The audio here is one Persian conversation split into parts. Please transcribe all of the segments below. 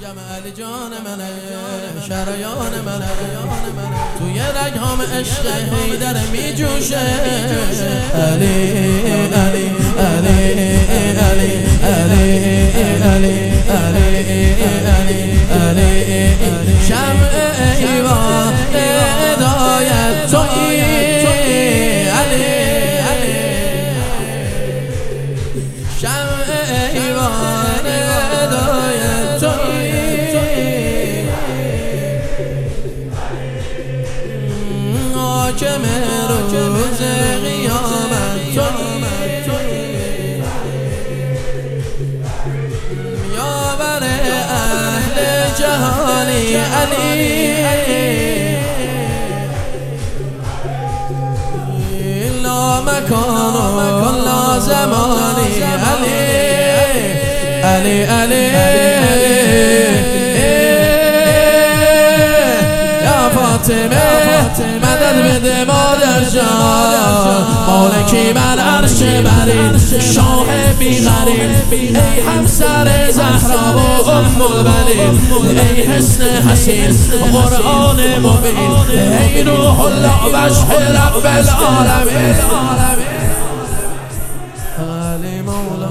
علی جان منه شریان منه توی رگهام عشق حیدر می جوشه علی علی علی علی علی علی علی علی شمع ایوان هدایت تویی علی شمع ایوان هدایت تویی حاکم روز قیامت تویی یاور اهل جهانی علی لا مکان و لا زمانی علی علی یا فاطمه مدد بده مادر جان مالکی بر عرش برین شاه بیغرین ای همسر زهرا و ام البنین ای حسن حسین قرآن مبین ای روح الله وجه رب العالمین علی مولا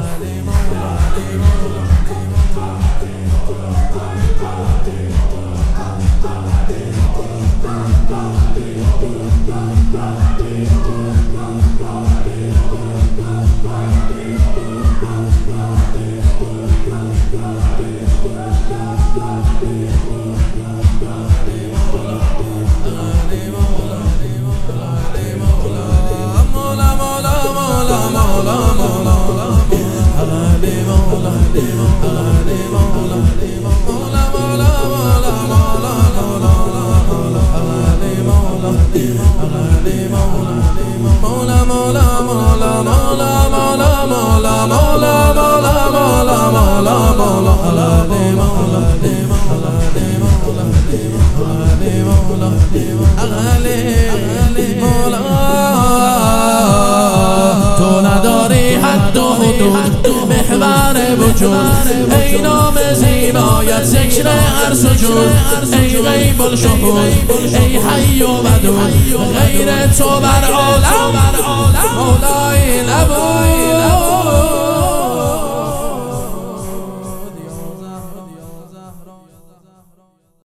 تو نداری حد و حدود محور وجود ای نام زیبایت ذکر هر سجود ای غیب الشهود ای حی و ودود غیر تو بر عالم مولا